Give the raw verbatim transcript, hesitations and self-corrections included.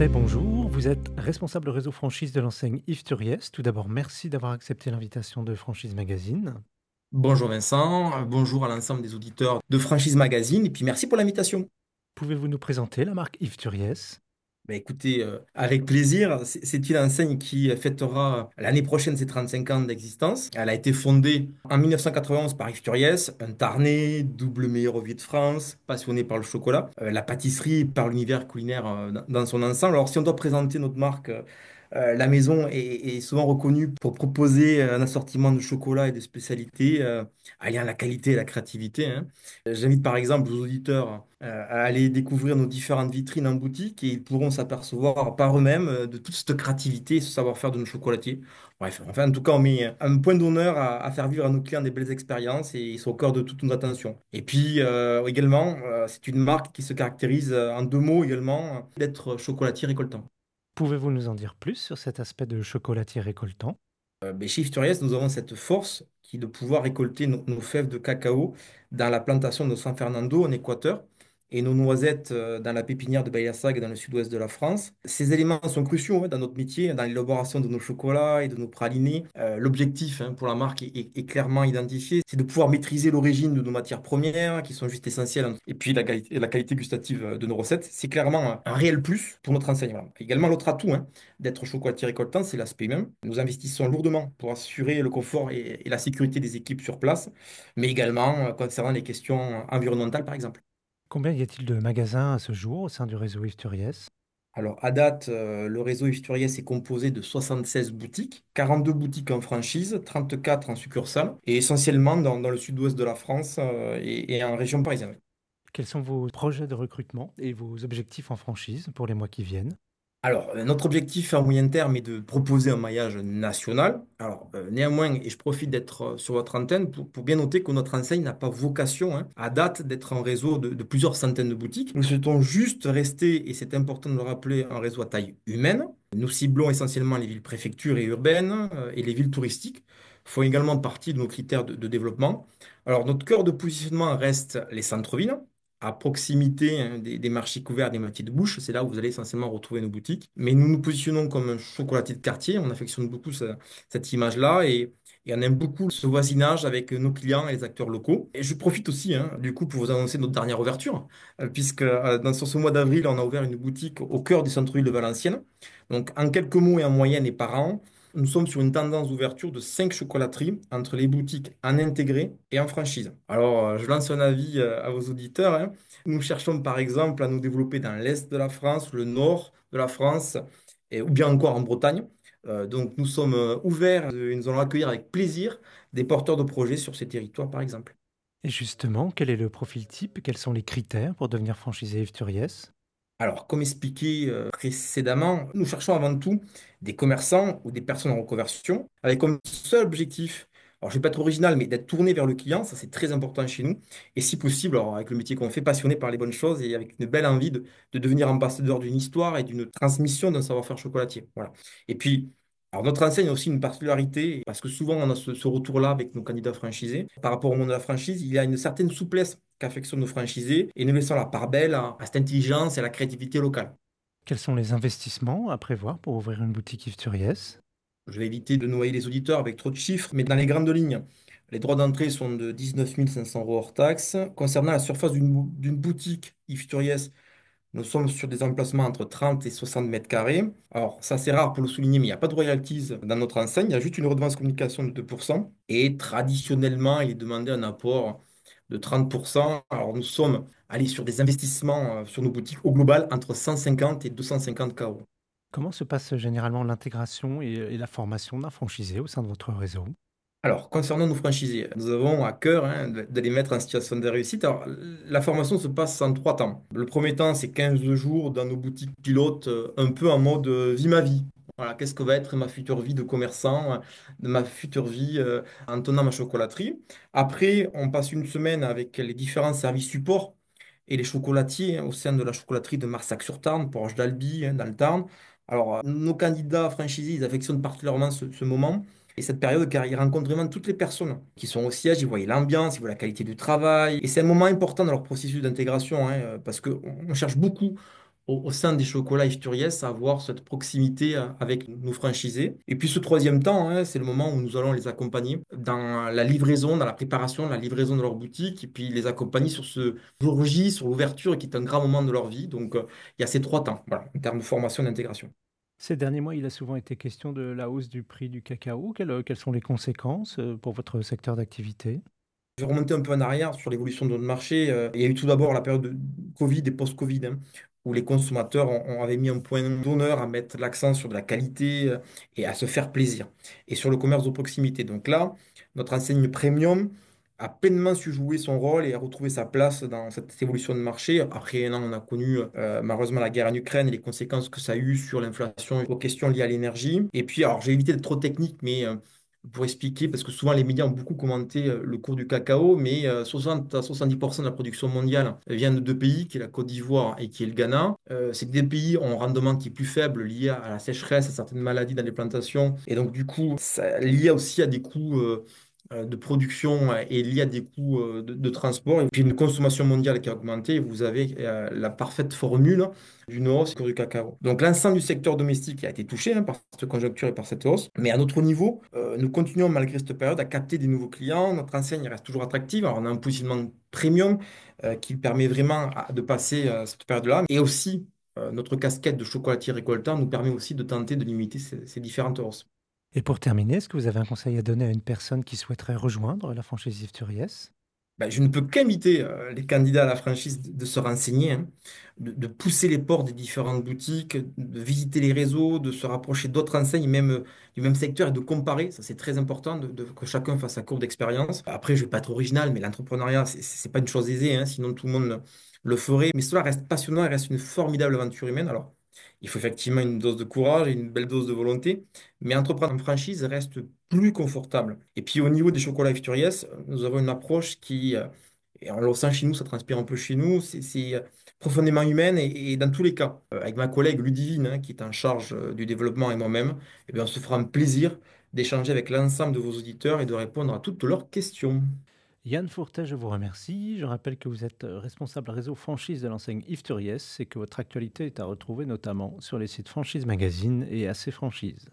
Martin, bonjour. Vous êtes responsable réseau franchise de l'enseigne Yves Turiès. Tout d'abord, merci d'avoir accepté l'invitation de Franchise Magazine. Bonjour Vincent, euh, bonjour à l'ensemble des auditeurs de Franchise Magazine et puis merci pour l'invitation. Pouvez-vous nous présenter la marque Yves Turiès? Ben écoutez, euh, avec plaisir, c'est c'est une enseigne qui fêtera l'année prochaine ses trente-cinq ans d'existence. Elle a été fondée en mille neuf cent quatre-vingt-onze par Yves Turiès, un Tarnais, double meilleur ouvrier de France, passionné par le chocolat, euh, la pâtisserie, par l'univers culinaire euh, dans dans son ensemble. Alors si on doit présenter notre marque, euh, euh, la maison est, est souvent reconnue pour proposer un assortiment de chocolat et de spécialités, euh, alliant la qualité et la créativité, hein. J'invite par exemple aux auditeurs euh, à aller découvrir nos différentes vitrines en boutique et ils pourront s'apercevoir par eux-mêmes euh, de toute cette créativité et ce savoir-faire de nos chocolatiers. Bref, enfin, en tout cas, on met un point d'honneur à, à faire vivre à nos clients des belles expériences et ils sont au cœur de toute notre attention. Et puis euh, également, euh, c'est une marque qui se caractérise euh, en deux mots également, euh, d'être chocolatier récoltant. Pouvez-vous nous en dire plus sur cet aspect de chocolatier récoltant? Euh, ben, chez Ifturies, nous avons cette force qui est de pouvoir récolter nos, nos fèves de cacao dans la plantation de San Fernando en Équateur et nos noisettes euh, dans la pépinière de Bayassag dans le sud-ouest de la France. Ces éléments sont cruciaux, hein, dans notre métier, dans l'élaboration de nos chocolats et de nos pralinés. Euh, l'objectif, hein, pour la marque est, est- est clairement identifié, c'est de pouvoir maîtriser l'origine de nos matières premières qui sont juste essentielles. Et puis la qualité, la qualité gustative euh, de nos recettes, c'est clairement un, un réel plus pour notre enseigne. Voilà. Également, l'autre atout, hein, d'être chocolatier récoltant, c'est l'aspect humain. Nous investissons lourdement pour assurer le confort et, et la sécurité des équipes sur place, mais également euh, concernant les questions environnementales, par exemple. Combien y a-t-il de magasins à ce jour au sein du réseau Yves Turiès? Alors, à date, euh, le réseau Isturiès est composé de soixante-seize boutiques, quarante-deux boutiques en franchise, trente-quatre en succursale, et essentiellement dans, dans le sud-ouest de la France euh, et, et en région parisienne. Quels sont vos projets de recrutement et vos objectifs en franchise pour les mois qui viennent? Alors, euh, notre objectif à moyen terme est de proposer un maillage national. Alors, euh, néanmoins, et je profite d'être euh, sur votre antenne pour, pour bien noter que notre enseigne n'a pas vocation, hein, à date, d'être un réseau de, de plusieurs centaines de boutiques. Nous souhaitons juste rester, et c'est important de le rappeler, un réseau à taille humaine. Nous ciblons essentiellement les villes préfectures et urbaines, euh, et les villes touristiques font également partie de nos critères de, de développement. Alors, notre cœur de positionnement reste les centres-villes à proximité, hein, des, des marchés couverts, des métiers de bouche. C'est là où vous allez essentiellement retrouver nos boutiques. Mais nous nous positionnons comme un chocolatier de quartier. On affectionne beaucoup ce- cette image-là et, et on aime beaucoup ce voisinage avec nos clients et les acteurs locaux. Et je profite aussi, hein, du coup, pour vous annoncer notre dernière ouverture, euh, puisque euh, dans, sur ce mois d'avril, on a ouvert une boutique au cœur du centre-ville de Valenciennes. Donc, en quelques mots et en moyenne et par an, nous sommes sur une tendance d'ouverture de cinq chocolateries entre les boutiques en intégré et en franchise. Alors, euh, je lance un avis euh, à vos auditeurs, hein. Nous cherchons par exemple à nous développer dans l'est de la France, le nord de la France, et, ou bien encore en Bretagne. Euh, donc, nous sommes euh, ouverts euh, et nous allons accueillir avec plaisir des porteurs de projets sur ces territoires, par exemple. Et justement, quel est le profil type? Quels sont les critères pour devenir franchisé Yves Turiès? Alors, comme expliqué euh, précédemment, nous cherchons avant tout des commerçants ou des personnes en reconversion avec comme seul objectif, alors je ne vais pas être original, mais d'être tourné vers le client, ça c'est très important chez nous. Et si possible, alors, avec le métier qu'on fait, passionné par les bonnes choses et avec une belle envie de, de devenir ambassadeur d'une histoire et d'une transmission d'un savoir-faire chocolatier. Voilà. Et puis, alors notre enseigne a aussi une particularité, parce que souvent on a ce, ce retour-là avec nos candidats franchisés. Par rapport au monde de la franchise, il y a une certaine souplesse qu'affectionnent nos franchisés et nous laissons la part belle à, à cette intelligence et à la créativité locale. Quels sont les investissements à prévoir pour ouvrir une boutique Yves Turiès? Je vais éviter de noyer les auditeurs avec trop de chiffres, mais dans les grandes lignes, les droits d'entrée sont de dix-neuf mille cinq cents euros hors taxes. Concernant la surface d'une bou- d'une boutique Yves Turiès, nous sommes sur des emplacements entre trente et soixante mètres carrés. Alors, ça c'est rare pour le souligner, mais il n'y a pas de royalties dans notre enseigne. Il y a juste une redevance communication de deux pour cent. Et traditionnellement, il est demandé un apport de trente pour cent. Alors, nous sommes allés sur des investissements euh, sur nos boutiques au global entre cent cinquante et deux cent cinquante K euros. Comment se passe généralement l'intégration et, et la formation d'un franchisé au sein de votre réseau? Alors, concernant nos franchisés, nous avons à cœur, hein, de de les mettre en situation de réussite. Alors, la formation se passe en trois temps. Le premier temps, c'est quinze jours dans nos boutiques pilotes, euh, un peu en mode euh, vie ma vie. Voilà, qu'est-ce que va être ma future vie de commerçant, euh, de ma future vie euh, en tenant ma chocolaterie. Après, on passe une semaine avec les différents services supports et les chocolatiers, hein, au sein de la chocolaterie de Marsac-sur-Tarn, proche d'Albi, hein, dans le Tarn. Alors, euh, nos candidats franchisés, ils affectionnent particulièrement ce, ce moment et cette période car ils rencontrent vraiment toutes les personnes qui sont au siège, ils voient l'ambiance, ils voient la qualité du travail. Et c'est un moment important dans leur processus d'intégration, hein, euh, parce qu'on on cherche beaucoup au, au sein des chocolats Ifturies à avoir cette proximité euh, avec nos franchisés. Et puis ce troisième temps, hein, c'est le moment où nous allons les accompagner dans la livraison, dans la préparation, la livraison de leur boutique, et puis les accompagner sur ce jour J, sur l'ouverture, qui est un grand moment de leur vie. Donc euh, il y a ces trois temps, voilà, en termes de formation et d'intégration. Ces derniers mois, il a souvent été question de la hausse du prix du cacao. Quelles, euh, quelles sont les conséquences euh, pour votre secteur d'activité? Je vais remonter un peu en arrière sur l'évolution de notre marché. Euh, il y a eu tout d'abord la période de Covid et post-Covid, hein, où les consommateurs ont, ont- avaient mis un point d'honneur à mettre l'accent sur de la qualité euh, et à se faire plaisir, et sur le commerce de proximité. Donc là, notre enseigne premium a pleinement su jouer son rôle et a retrouvé sa place dans cette évolution de marché. Après un an, on a connu euh, malheureusement la guerre en Ukraine et les conséquences que ça a eu sur l'inflation et aux questions liées à l'énergie. Et puis, alors, j'ai évité d'être trop technique, mais euh, pour expliquer, parce que souvent les médias ont beaucoup commenté euh, le cours du cacao, mais euh, soixante à soixante-dix pour cent de la production mondiale vient de deux pays, qui est la Côte d'Ivoire et qui est le Ghana. Euh, ces deux pays ont un rendement qui est plus faible lié à la sécheresse, à certaines maladies dans les plantations, et donc du coup, ça, lié aussi à des coûts euh, euh, de production euh, et lié à des coûts euh, de, de transport, et puis une consommation mondiale qui a augmenté, et vous avez euh, la parfaite formule d'une hausse du cours du cacao. Donc l'ensemble du secteur domestique a été touché hein, par cette conjoncture et par cette hausse. Mais à notre niveau, euh, nous continuons malgré cette période à capter des nouveaux clients. Notre enseigne reste toujours attractive. Alors on a un positionnement premium euh, qui permet vraiment à- de passer euh, cette période-là. Et aussi, euh, notre casquette de chocolatier récoltant nous permet aussi de tenter de limiter ces, ces différentes hausses. Et pour terminer, est-ce que vous avez un conseil à donner à une personne qui souhaiterait rejoindre la franchise Ifturies? Ben, je ne peux qu'inviter euh, les candidats à la franchise de, de se renseigner, hein, de, de pousser les portes des différentes boutiques, de visiter les réseaux, de se rapprocher d'autres enseignes, même euh, du même secteur, et de comparer. Ça, c'est très important de, de- que chacun fasse sa courbe d'expérience. Après, je vais pas être original, mais l'entrepreneuriat, c'est c'est pas une chose aisée, hein, sinon tout le monde le ferait. Mais cela reste passionnant et reste une formidable aventure humaine. Alors, il faut effectivement une dose de courage et une belle dose de volonté, mais entreprendre en franchise reste plus confortable. Et puis au niveau des chocolats F nous avons une approche qui, euh, et on le sent chez nous, ça transpire un peu chez nous, c'est c'est, euh, profondément humaine et, et dans tous les cas, euh, avec ma collègue Ludivine, hein, qui est en charge euh, du développement et moi-même, eh bien, on se fera un plaisir d'échanger avec l'ensemble de vos auditeurs et de répondre à toutes leurs questions. Yann Fourtet, je vous remercie. Je rappelle que vous êtes euh, responsable réseau franchise de l'enseigne Ifturies et que votre actualité est à retrouver notamment sur les sites Franchise Magazine et A C Franchise.